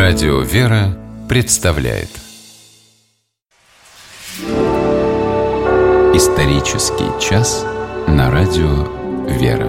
Радио «Вера» представляет Исторический час на Радио «Вера».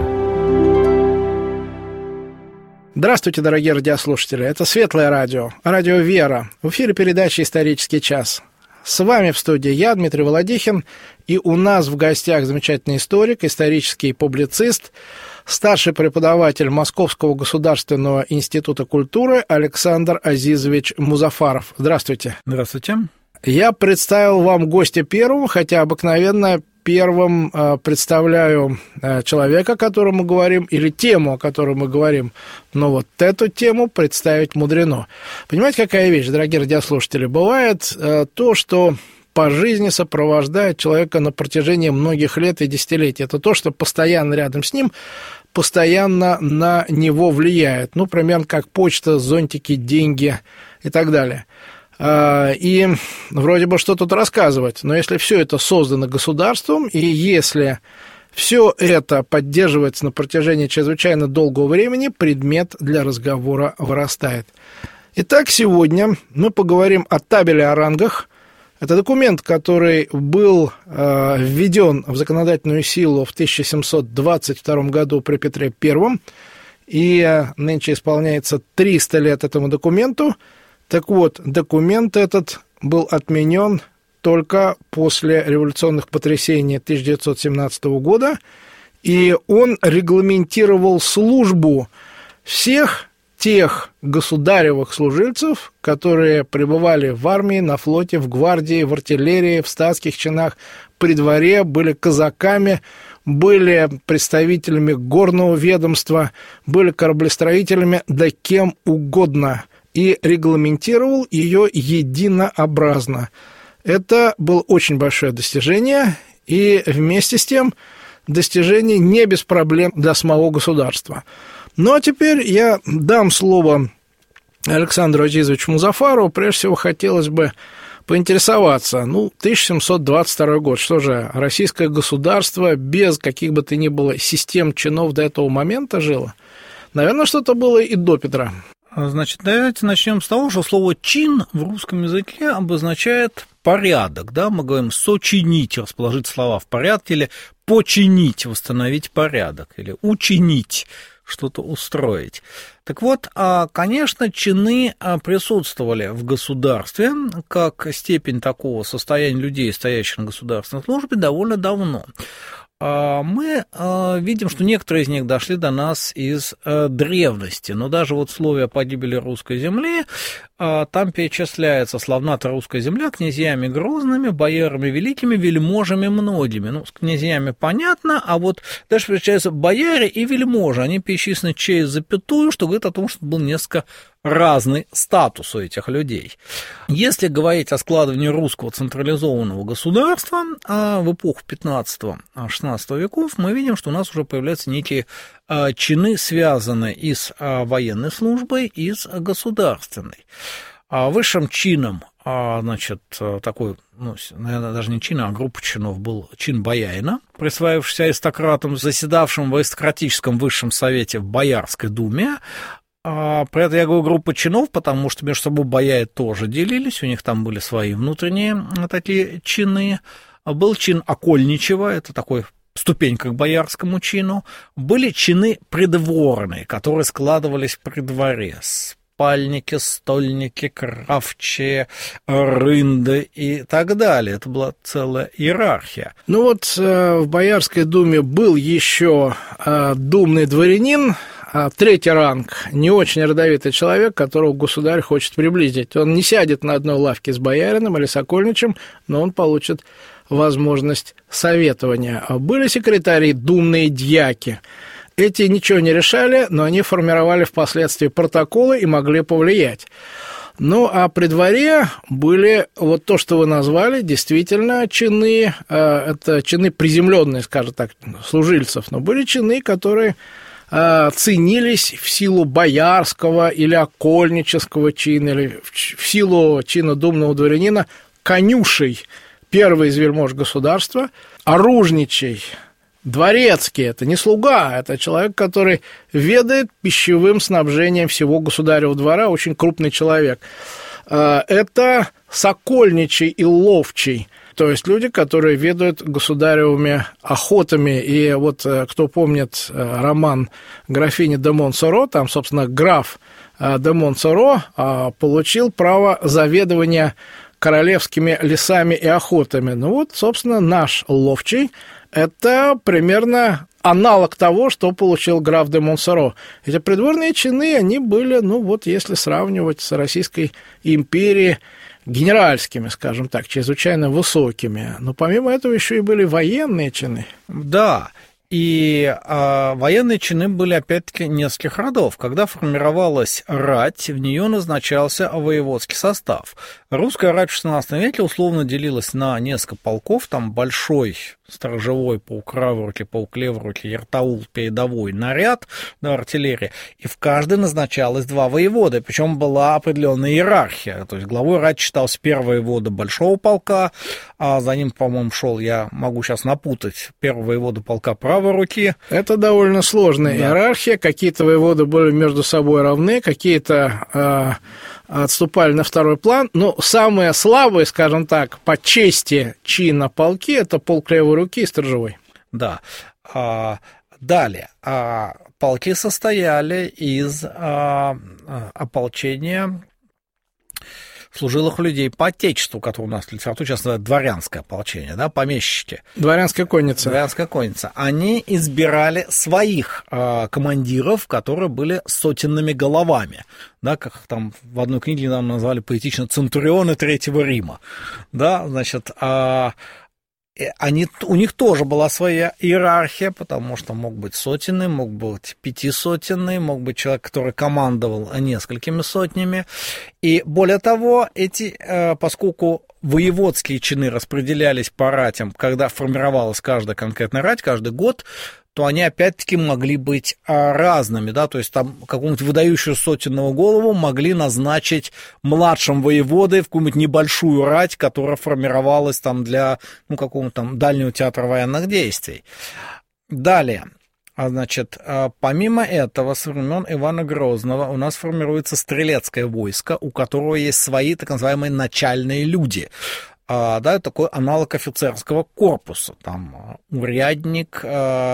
Здравствуйте, дорогие радиослушатели. Это Светлое радио, Радио «Вера». В эфире передача «Исторический час». С вами в студии я, Дмитрий Володихин, и у нас в гостях замечательный историк, исторический публицист, старший преподаватель Московского государственного института культуры Александр Азизович Музафаров. Здравствуйте. Здравствуйте. Я представил вам гостя первым, хотя обыкновенно первым представляю человека, о котором мы говорим, или тему, о которой мы говорим. Но вот эту тему представить мудрено. Понимаете, какая вещь, дорогие радиослушатели? Бывает то, что по жизни сопровождает человека на протяжении многих лет и десятилетий. Это то, что постоянно рядом с ним, постоянно на него влияет. Ну, примерно как почта, зонтики, деньги и так далее. И вроде бы что тут рассказывать, но если все это создано государством, и если все это поддерживается на протяжении чрезвычайно долгого времени, предмет для разговора вырастает. Итак, сегодня мы поговорим о табеле о рангах. Это документ, который был введен в законодательную силу в 1722 году при Петре I, и нынче исполняется 300 лет этому документу. Так вот, документ этот был отменен только после революционных потрясений 1917 года, и он регламентировал службу всех тех государевых служильцев, которые пребывали в армии, на флоте, в гвардии, в артиллерии, в статских чинах, при дворе, были казаками, были представителями горного ведомства, были кораблестроителями, да кем угодно, и регламентировал ее единообразно. Это было очень большое достижение, и вместе с тем достижение не без проблем для самого государства. Ну, а теперь я дам слово Александру Азизовичу Музафарову. Прежде всего, хотелось бы поинтересоваться. 1722 год. Что же, российское государство без каких бы то ни было систем чинов до этого момента жило? Наверное, что-то было и до Петра. Значит, давайте начнем с того, что слово «чин» в русском языке обозначает порядок, да, мы говорим «сочинить», расположить слова в порядке, или «починить», восстановить порядок, или «учинить», что-то устроить. Так вот, конечно, чины присутствовали в государстве как степень такого состояния людей, стоящих на государственной службе, довольно давно. Мы видим, что некоторые из них дошли до нас из древности, но даже вот в слове о погибели русской земли там перечисляется славната русская земля князьями грозными, боярами великими, вельможами многими. С князьями понятно, а вот дальше встречаются бояре и вельможи, они перечислены через запятую, что говорит о том, что был несколько разный статус у этих людей. Если говорить о складывании русского централизованного государства в эпоху 15-16 веков, мы видим, что у нас уже появляются некие чины, связанные и с военной службой, и с государственной. Высшим чином, значит, такой, наверное, даже не чин, а группа чинов, был чин боярина, присваивавшийся аристократам, заседавшим в аристократическом высшем совете в Боярской думе. При этом я говорю группа чинов, потому что между собой бояре тоже делились, у них там были свои внутренние такие чины. Был чин окольничего, это такой ступенька к боярскому чину. Были чины придворные, которые складывались при дворе. Спальники, стольники, кравчие, рынды и так далее. Это была целая иерархия. В Боярской думе был еще думный дворянин, третий ранг, не очень родовитый человек, которого государь хочет приблизить. Он не сядет на одной лавке с боярином или с окольничем, но он получит возможность советования. Были секретари, думные дьяки. Эти ничего не решали, но они формировали впоследствии протоколы и могли повлиять. А при дворе были вот то, что вы назвали, действительно чины, это чины приземленные, скажем так, служильцев, но были чины, которые ценились в силу боярского или окольнического чина, или в силу чина думного дворянина, конюшей, первый из вельмож государства, оружничий, Дворецкий – это не слуга, это человек, который ведает пищевым снабжением всего государевого двора, очень крупный человек. Это сокольничий и ловчий, то есть люди, которые ведают государевыми охотами. И вот кто помнит роман «Графиня де Монсоро», там, собственно, граф де Монсоро получил право заведования королевскими лесами и охотами. Ну вот, собственно, наш ловчий – это примерно аналог того, что получил граф де Монсоро. Эти придворные чины, они были, ну вот, если сравнивать с Российской империей, генеральскими, скажем так, чрезвычайно высокими. Но помимо этого еще и были военные чины. Да, и военные чины были, опять-таки, нескольких родов. Когда формировалась рать, в нее назначался воеводский состав. Русская рать в XVI веке условно делилась на несколько полков, там большой сторожевой, полк правой руки, полк левой руки, яртаул, передовой, наряд, да, артиллерия, и в каждой назначалось 2 воевода, причем была определенная иерархия, то есть главой рати считался первый воевода большого полка, а за ним, по-моему, шел, я могу сейчас напутать, первый воевода полка правой руки. Это довольно сложная иерархия, какие-то воеводы были между собой равны, какие-то отступали на второй план, но самые слабые, скажем так, по чести чина полки – это полк левой руки и сторожевой. Да. Далее. Полки состояли из ополчения служилых людей по отечеству, которое у нас в литературе сейчас называют дворянское ополчение, да, помещики. Дворянская конница. Дворянская конница. Они избирали своих командиров, которые были сотенными головами, да, как там в одной книге недавно назвали поэтично «Центурионы Третьего Рима». Да, значит, у них тоже была своя иерархия, потому что мог быть сотенный, мог быть 500-сотенный, мог быть человек, который командовал несколькими сотнями. И более того, поскольку воеводские чины распределялись по ратям, когда формировалась каждая конкретная рать, каждый год, то они опять-таки могли быть разными, да, то есть там какую-нибудь выдающую сотенную голову могли назначить младшим воеводой в какую-нибудь небольшую рать, которая формировалась там для, ну, какого-то там дальнего театра военных действий. Далее, значит, помимо этого, со времен Ивана Грозного у нас формируется стрелецкое войско, у которого есть свои так называемые начальные люди. Да, это такой аналог офицерского корпуса, там урядник,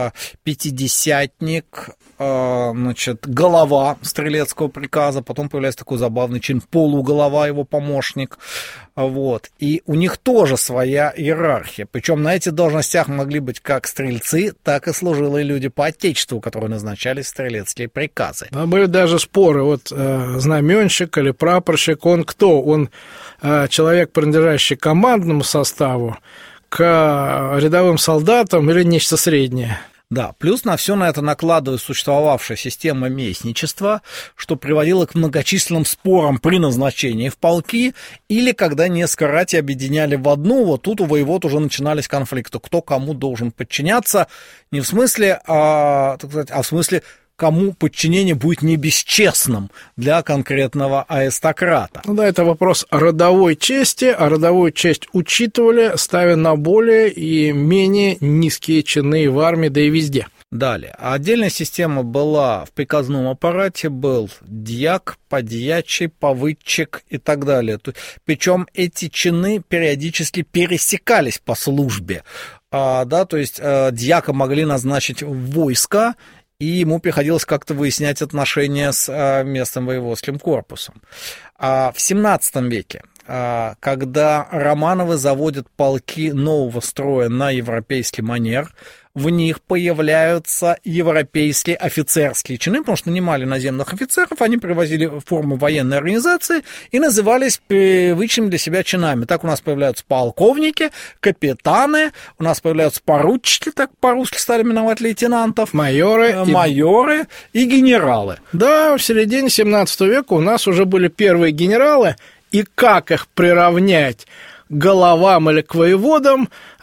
пятидесятник, значит, голова стрелецкого приказа, потом появляется такой забавный чин полуголова, его помощник, вот, и у них тоже своя иерархия, причем на этих должностях могли быть как стрельцы, так и служилые люди по отечеству, которые назначались в стрелецкие приказы. А были даже споры, вот знаменщик или прапорщик, он кто? Он человек, принадлежащий командному составу, к рядовым солдатам или нечто среднее? Да, плюс на все на это накладывает существовавшая система местничества, что приводило к многочисленным спорам при назначении в полки, или когда несколько рати объединяли в одну, вот тут у воевод уже начинались конфликты, кто кому должен подчиняться, не в смысле, так сказать, а в смысле, кому подчинение будет не бесчестным для конкретного аристократа. Ну да, это вопрос родовой чести, а родовую честь учитывали, ставя на более и менее низкие чины в армии, да и везде. Далее. Отдельная система была в приказном аппарате, был дьяк, подьячий, повыдчик и так далее. Причем эти чины периодически пересекались по службе. Да, то есть дьяка могли назначить в войско, и ему приходилось как-то выяснять отношения с местным воеводским корпусом. В XVII веке, когда Романовы заводят полки нового строя на европейский манер, в них появляются европейские офицерские чины, потому что нанимали наземных офицеров, они привозили форму военной организации и назывались привычными для себя чинами. Так у нас появляются полковники, капитаны, у нас появляются поручики, так по-русски стали именовать лейтенантов, майоры и генералы. Да, в середине 17 века у нас уже были первые генералы, и как их приравнять к головам или к воеводам,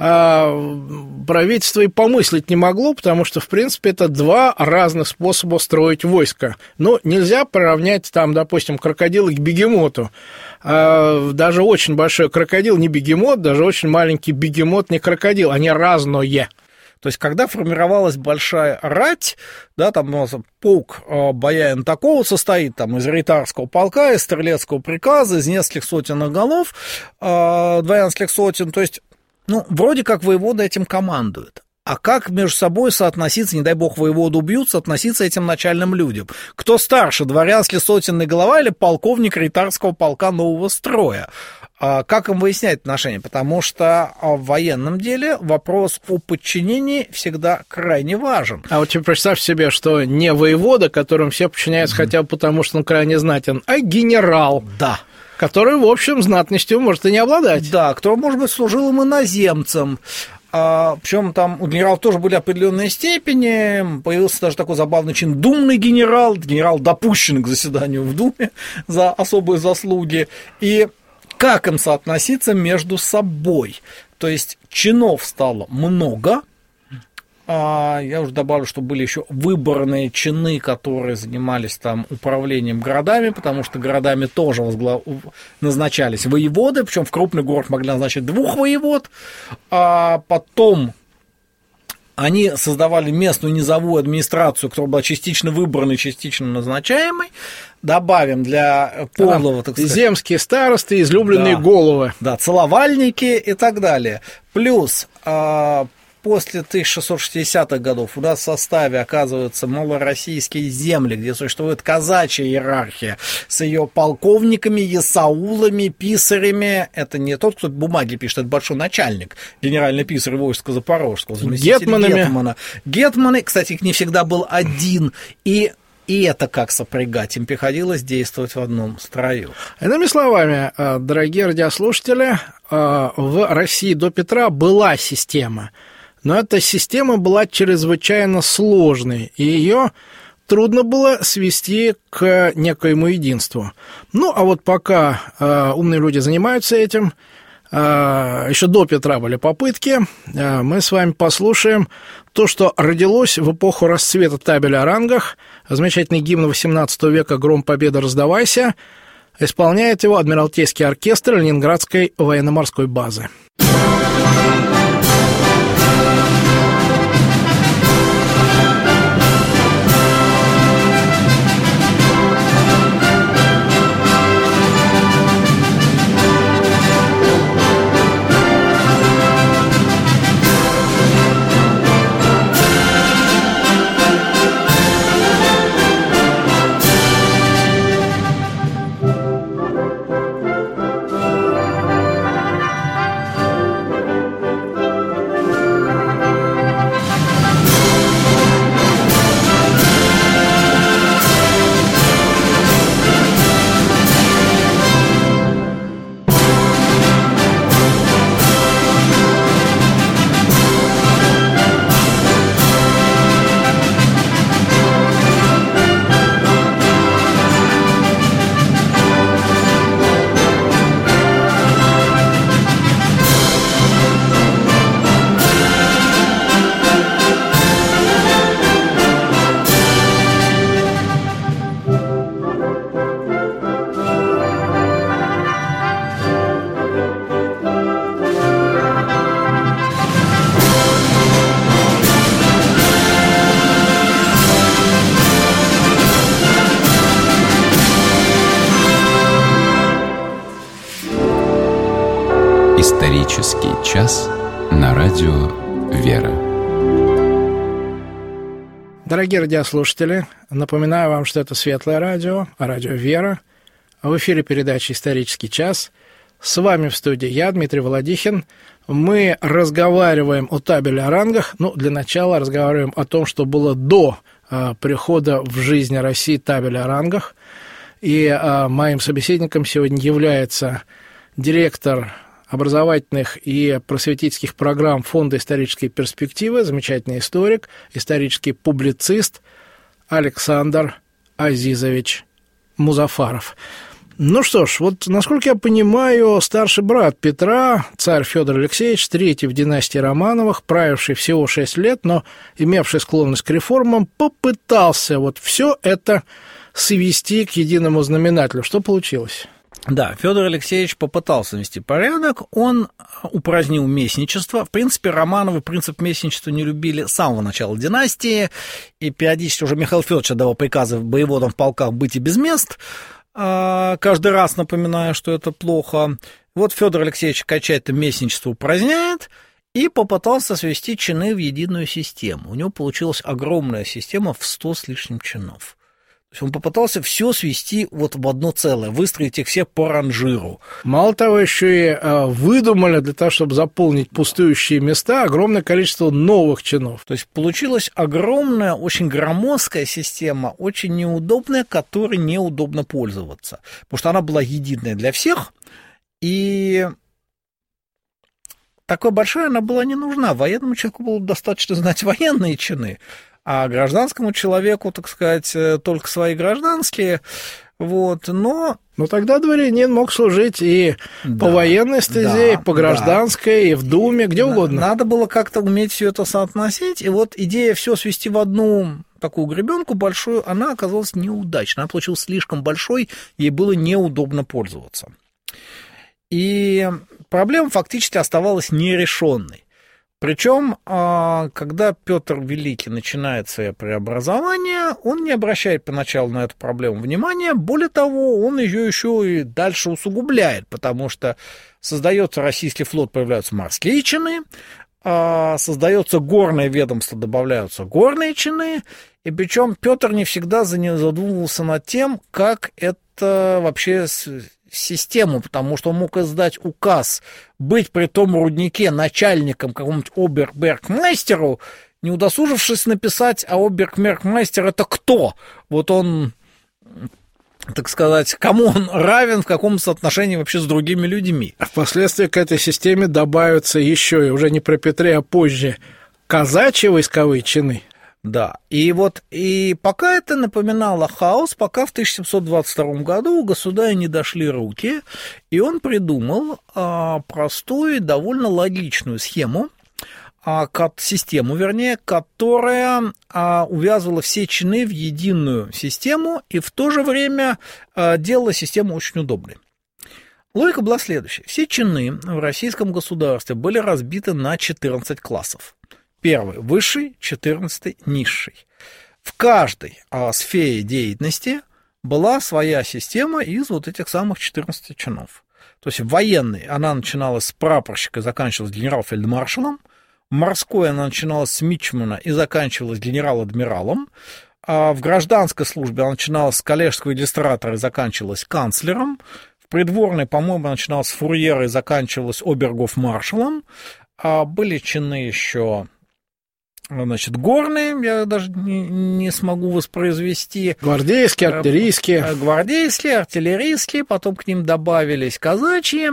правительство и помыслить не могло, потому что, в принципе, это 2 разных способа строить войско. Но нельзя приравнять, там, допустим, крокодила к бегемоту. Даже очень большой крокодил не бегемот, даже очень маленький бегемот не крокодил, они разные. То есть, когда формировалась большая рать, да, там у нас полк боярин такого состоит, там, из рейтарского полка, из стрелецкого приказа, из нескольких сотен голов, дворянских сотен, то есть, вроде как воевода этим командует. А как между собой соотноситься, не дай бог воеводу убьют, соотноситься этим начальным людям? Кто старше, дворянский сотенный глава или полковник рейтарского полка нового строя? Как им выяснять отношения? Потому что в военном деле вопрос о подчинении всегда крайне важен. А вот представь себе, что не воевода, которым все подчиняются хотя бы потому, что он крайне знатен, а генерал. Да. Который, в общем, знатностью может и не обладать. Да, кто, может быть, служил им иноземцем. Причем там у генералов тоже были определенные степени. Появился даже такой забавный чин думный генерал. Генерал допущен к заседанию в Думе за особые заслуги. И как им соотноситься между собой? То есть чинов стало много. Я уже добавлю, что были еще выборные чины, которые занимались там управлением городами, потому что городами тоже назначались воеводы, причем в крупный город могли назначить 2 воевод, а потом они создавали местную низовую администрацию, которая была частично выбранной, частично назначаемой. Добавим для полного, так сказать, земские старосты, излюбленные головы. Да, целовальники и так далее. Плюс после 1660-х годов у нас в составе оказываются малороссийские земли, где существует казачья иерархия с ее полковниками, есаулами, писарями. Это не тот, кто бумаги пишет, это большой начальник, генеральный писарь войска Запорожского, гетманы. Гетманы, кстати, их не всегда был один, и это как сопрягать, им приходилось действовать в одном строю. Иными словами, дорогие радиослушатели, в России до Петра была система, но эта система была чрезвычайно сложной, и ее трудно было свести к некоему единству. А вот пока умные люди занимаются этим, еще до Петра были попытки, мы с вами послушаем то, что родилось в эпоху расцвета табеля о рангах. Замечательный гимн XVIII века «Гром победы, раздавайся». Исполняет его Адмиралтейский оркестр Ленинградской военно-морской базы. Исторический час на радио «Вера». Дорогие радиослушатели, напоминаю вам, что это Светлое радио, радио «Вера». В эфире передача «Исторический час». С вами в студии я, Дмитрий Володихин. Мы разговариваем о табеле о рангах. Для начала разговариваем о том, что было до прихода в жизнь России табеля о рангах. И моим собеседником сегодня является директор образовательных и просветительских программ Фонда исторической перспективы, замечательный историк, исторический публицист Александр Азизович Музафаров. Что ж, насколько я понимаю, старший брат Петра, царь Федор Алексеевич, третий в династии Романовых, правивший всего 6 лет, но имевший склонность к реформам, попытался все это свести к единому знаменателю. Что получилось? Да, Федор Алексеевич попытался навести порядок, он упразднил местничество. В принципе, Романовы принцип местничества не любили с самого начала династии, и периодически уже Михаил Федорович отдавал приказы воеводам в полках быть и без мест, каждый раз напоминая, что это плохо. Вот Федор Алексеевич окончательно местничество упраздняет и попытался свести чины в единую систему. У него получилась огромная система в 100 с лишним чинов. То есть он попытался все свести вот в одно целое, выстроить их все по ранжиру. Мало того, еще и выдумали для того, чтобы заполнить пустующие места, огромное количество новых чинов. То есть получилась огромная, очень громоздкая система, очень неудобная, которой неудобно пользоваться. Потому что она была единая для всех, и такой большой она была не нужна. Военному человеку было достаточно знать военные чины, а гражданскому человеку, так сказать, только свои гражданские, вот, но... Но тогда дворянин мог служить и по военной стезе, и по гражданской, и в Думе, где угодно. Надо было как-то уметь все это соотносить, и вот идея все свести в одну такую гребенку большую, она оказалась неудачной, она получилась слишком большой, ей было неудобно пользоваться. И проблема фактически оставалась нерешенной. Причем, когда Петр Великий начинает свое преобразование, он не обращает поначалу на эту проблему внимания, более того, он ее еще и дальше усугубляет, потому что создается российский флот, появляются морские чины, создается горное ведомство, добавляются горные чины, и причем Петр не всегда задумывался над тем, как это вообще систему, потому что он мог издать указ быть при том руднике начальником какому-нибудь обербергмейстеру, не удосужившись написать, а обербергмейстер это кто? Вот он, так сказать, кому он равен, в каком соотношении вообще с другими людьми. Впоследствии к этой системе добавятся еще, и уже не при Петре, а позже, казачьи войсковые чины. Да, и вот и пока это напоминало хаос, пока в 1722 году у государя не дошли руки, и он придумал простую, довольно логичную схему, систему, вернее, которая увязывала все чины в единую систему и в то же время делала систему очень удобной. Логика была следующая. Все чины в российском государстве были разбиты на 14 классов. Первый – высший, 14-й – низший. В каждой сфере деятельности была своя система из вот этих самых 14 чинов. То есть в военной она начиналась с прапорщика и заканчивалась генерал-фельдмаршалом, в морской она начиналась с мичмана и заканчивалась генерал-адмиралом, а в гражданской службе она начиналась с коллежского регистратора и заканчивалась канцлером, в придворной, по-моему, начиналась с фурьера и заканчивалась обергофмаршалом, были чины еще... Значит, горные, я даже не смогу воспроизвести. Гвардейские, артиллерийские, потом к ним добавились казачьи,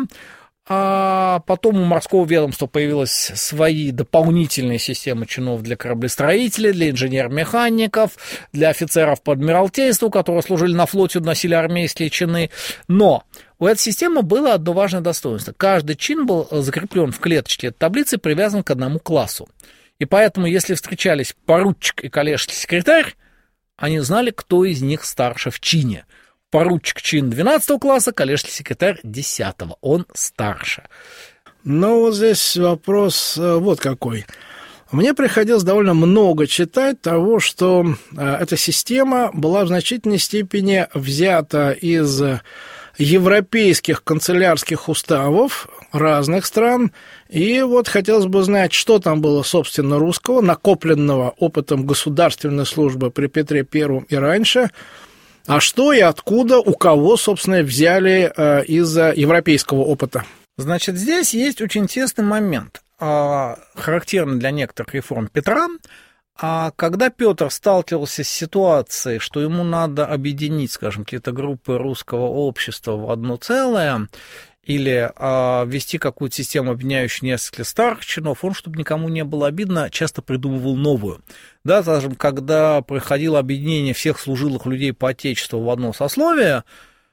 а потом у морского ведомства появилась свои дополнительные системы чинов для кораблестроителей, для инженер-механиков, для офицеров по адмиралтейству, которые служили на флоте, носили армейские чины. Но у этой системы было одно важное достоинство. Каждый чин был закреплен в клеточке этой таблицы, привязан к одному классу. И поэтому, если встречались поручик и коллежский секретарь, они знали, кто из них старше в чине. Поручик чин 12 класса, коллежский секретарь 10-го. Он старше. Ну, вот здесь вопрос вот какой. Мне приходилось довольно много читать того, что эта система была в значительной степени взята из европейских канцелярских уставов разных стран, и вот хотелось бы знать, что там было, собственно, русского, накопленного опытом государственной службы при Петре I и раньше, а что и откуда, у кого, собственно, взяли из европейского опыта. Значит, здесь есть очень тесный момент, характерный для некоторых реформ Петра. Когда Петр сталкивался с ситуацией, что ему надо объединить, скажем, какие-то группы русского общества в одно целое, или ввести какую-то систему, объединяющую несколько старых чинов, он, чтобы никому не было обидно, часто придумывал новую. Да, скажем, когда происходило объединение всех служилых людей по отечеству в одно сословие,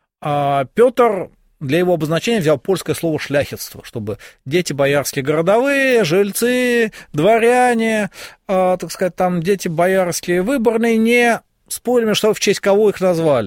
Петр для его обозначения взял польское слово «шляхетство», чтобы дети боярские городовые, жильцы, дворяне, так сказать, там дети боярские выборные не спорили, что в честь кого их назвали.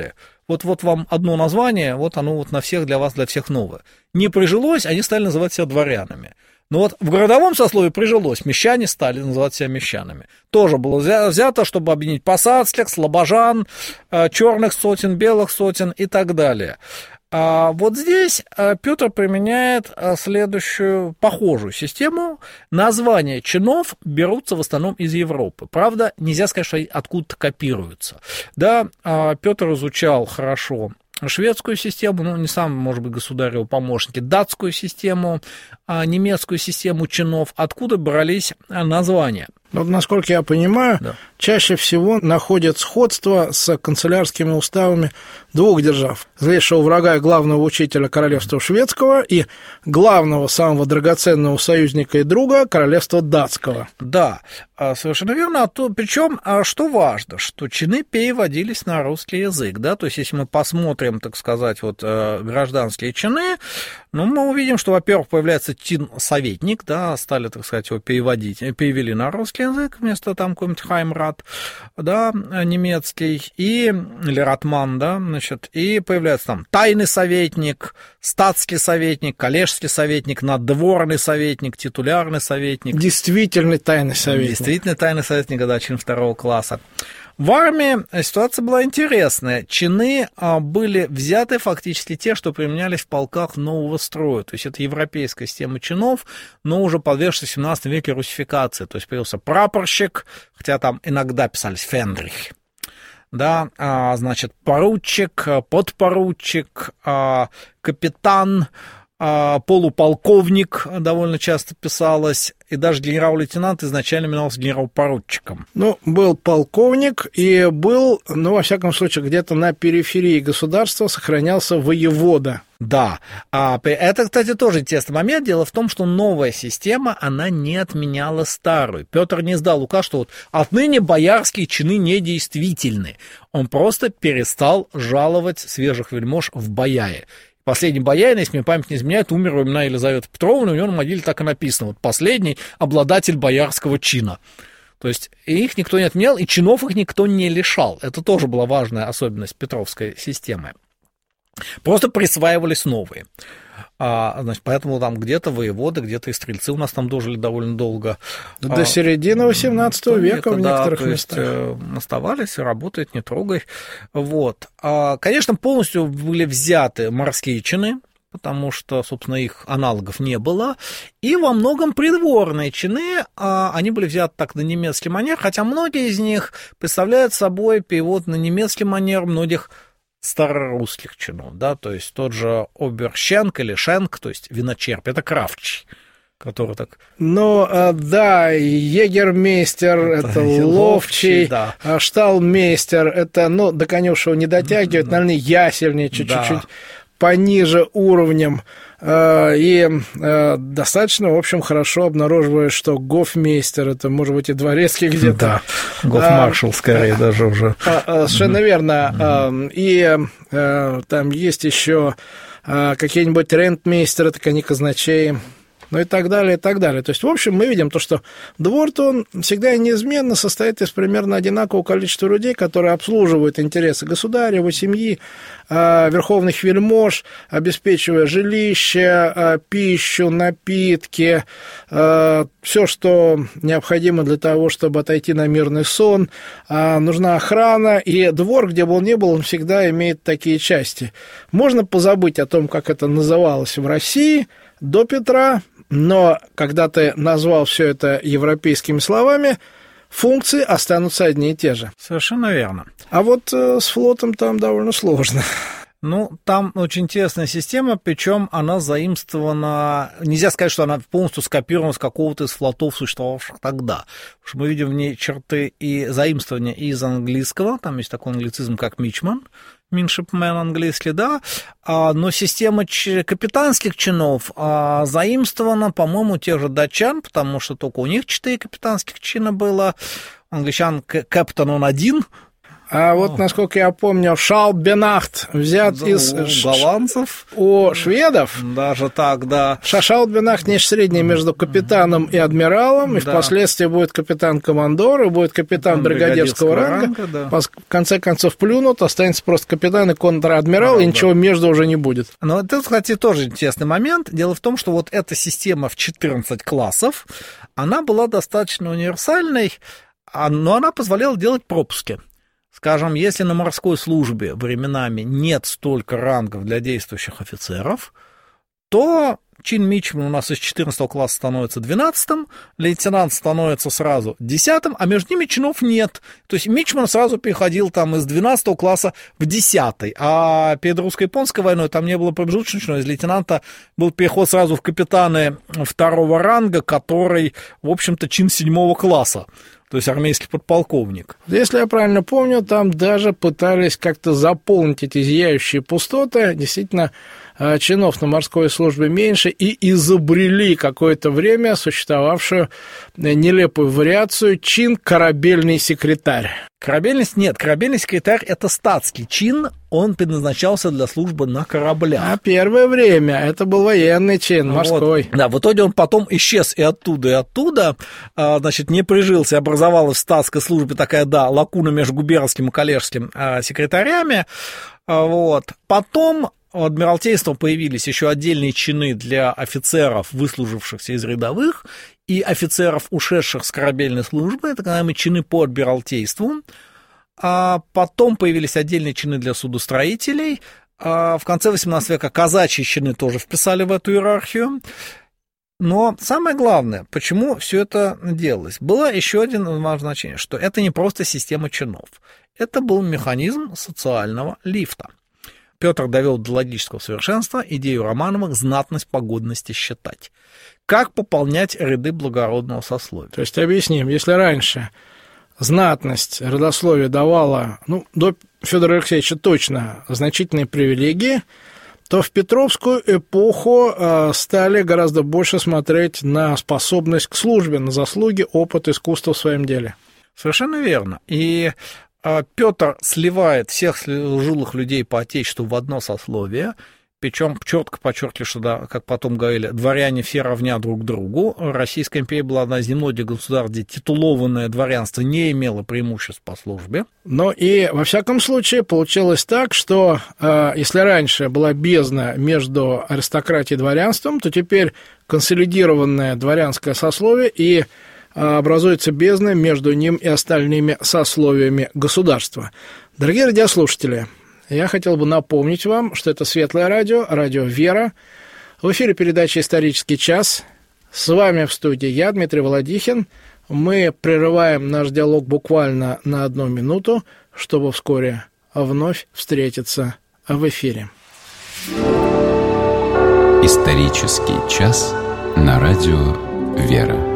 Вот вам одно название, вот оно вот на всех для вас, для всех новое. Не прижилось, они стали называть себя дворянами. Но вот в городовом сословии прижилось, мещане стали называть себя мещанами. Тоже было взято, чтобы объединить посадских, слобожан, черных сотен, белых сотен и так далее. Вот здесь Петр применяет следующую похожую систему. Названия чинов берутся в основном из Европы. Правда, нельзя сказать, что они откуда-то копируются. Да, Петр изучал хорошо шведскую систему, ну, не сам, может быть, государевы помощники, датскую систему, немецкую систему чинов, откуда брались названия. Вот, насколько я понимаю, да, чаще всего находят сходство с канцелярскими уставами двух держав. Злейшего врага и главного учителя королевства шведского и главного, самого драгоценного союзника и друга королевства датского. Да, совершенно верно. Причем, что важно, что чины переводились на русский язык. Да? То есть, если мы посмотрим, так сказать, вот, гражданские чины, ну, мы увидим, что, во-первых, появляется чин-советник, да, стали, так сказать, его перевели на русский язык вместо там какой-нибудь Хаймрат, да, немецкий, или Ратман, да, значит, и появляется там тайный советник, статский советник, коллежский советник, наддворный советник, титулярный советник. Действительный тайный советник. Действительный тайный советник, да, чин второго класса. В армии ситуация была интересная. Чины были взяты фактически те, что применялись в полках нового строя. То есть это европейская система чинов, но уже подвергшаяся в 17 веке русификации. То есть появился прапорщик, хотя там иногда писались фендрих. Да, значит, поручик, подпоручик, капитан, полуполковник довольно часто писалось, и даже генерал-лейтенант изначально именовался генерал-поручиком. Ну, был полковник, и был, ну, во всяком случае, где-то на периферии государства сохранялся воевода. Да, это, кстати, тоже интересный момент. Дело в том, что новая система, она не отменяла старую. Петр не издал указ, что вот отныне боярские чины недействительны. Он просто перестал жаловать свежих вельмож в бояре. Последний боярин, если мне память не изменяет, умер во времена Елизаветы Петровны, у него на могиле так и написано: вот последний обладатель боярского чина. То есть их никто не отменял, и чинов их никто не лишал. Это тоже была важная особенность петровской системы. Просто присваивались новые. Значит, поэтому там где-то воеводы, где-то и стрельцы у нас там дожили довольно долго. До середины XVIII века в некоторых местах. Оставались, работают, не трогай. Вот. Конечно, полностью были взяты морские чины, потому что, собственно, их аналогов не было. И во многом придворные чины, они были взяты так на немецкий манер, хотя многие из них представляют собой перевод на немецкий манер многих старорусских чинов, да, то есть тот же обершенк или шенк, то есть виночерп, это кравчий, который так... Ну, да, егермейстер, это ловчий, да. Шталмейстер, это, ну, до конюшева не дотягивает, наверное, ясельничий, да, чуть-чуть пониже уровнем, и достаточно, в общем, хорошо обнаруживаешь, что гофмейстер, это, может быть, и дворецкий где-то. Да, гофмаршал, скорее, даже уже. Совершенно верно. И там есть еще какие-нибудь рентмейстеры, это они казначеи, ну и так далее, и так далее. То есть, в общем, мы видим то, что двор-то он всегда и неизменно состоит из примерно одинакового количества людей, которые обслуживают интересы государя, его семьи, верховных вельмож, обеспечивая жилище, пищу, напитки, все, что необходимо для того, чтобы отойти на мирный сон. Нужна охрана, и двор, где бы он ни был, он всегда имеет такие части. Можно позабыть о том, как это называлось в России до Петра, но когда ты назвал все это европейскими словами, функции останутся одни и те же. Совершенно верно. А вот с флотом там довольно сложно. Ну, там очень интересная система, причем она заимствована, нельзя сказать, что она полностью скопирована с какого-то из флотов, существовавших тогда. Потому что мы видим в ней черты и заимствования из английского, там есть такой англицизм, как мичман, midshipman английский, да, но система капитанских чинов заимствована, по-моему, тех же датчан, потому что только у них 4 капитанских чина было, у англичан капитан он один. А вот, насколько я помню, Шалбенахт взят из голландцев. У шведов. Даже так, да. Шалбенахт нечто среднее между капитаном и адмиралом, и впоследствии будет капитан-командор, и будет капитан бригадирского ранга. Да. В конце концов плюнут, останется просто капитан и контр-адмирал, и ничего между уже не будет. Но это, кстати, тоже интересный момент. Дело в том, что вот эта система в 14 классов, она была достаточно универсальной, но она позволяла делать пропуски. Скажем, если на морской службе временами нет столько рангов для действующих офицеров, то чин мичман у нас из 14 класса становится 12-м, лейтенант становится сразу 10-м, а между ними чинов нет. То есть мичман сразу переходил там из 12 класса в 10-й, а перед русско-японской войной там не было промежуточного, из лейтенанта был переход сразу в капитаны 2-го ранга, который, в общем-то, чин 7-го класса. То есть армейский подполковник. Если я правильно помню, там даже пытались как-то заполнить эти зияющие пустоты. Действительно, чинов на морской службе меньше, и изобрели какое-то время существовавшую нелепую вариацию чин корабельный секретарь. Корабельный секретарь – это статский чин, он предназначался для службы на кораблях. А первое время это был военный чин, морской. Вот. Да, в итоге он потом исчез и оттуда, значит, не прижился, образовалась в статской службе такая, лакуна между губернским и коллежским секретарями. Вот. Потом у Адмиралтейства появились еще отдельные чины для офицеров, выслужившихся из рядовых, и офицеров, ушедших с корабельной службы, это, называемые чины по Адмиралтейству. А потом появились отдельные чины для судостроителей. В конце XVIII века казачьи чины тоже вписали в эту иерархию. Но самое главное, почему все это делалось, было еще один важное значение, что это не просто система чинов, это был механизм социального лифта. Петр довел до логического совершенства идею Романовых знатность погодности считать. Как пополнять ряды благородного сословия? То есть, объясним, если раньше знатность родословия давала, до Федора Алексеевича точно, значительные привилегии, то в Петровскую эпоху стали гораздо больше смотреть на способность к службе, на заслуги, опыт, искусство в своем деле. Совершенно верно. И Петр сливает всех служилых людей по отечеству в одно сословие, причем четко подчеркиваю, что, как потом говорили, дворяне все равня друг другу. Российская империя была одна из немногих государств, где титулованное дворянство не имело преимуществ по службе. Но и, во всяком случае, получилось так, что если раньше была бездна между аристократией и дворянством, то теперь консолидированное дворянское сословие и образуется бездна между ним и остальными сословиями государства. Дорогие радиослушатели, я хотел бы напомнить вам, что это Светлое радио, радио «Вера». В эфире передача «Исторический час». С вами в студии я, Дмитрий Володихин. Мы прерываем наш диалог буквально на 1 минуту, чтобы вскоре вновь встретиться в эфире. «Исторический час» на радио «Вера».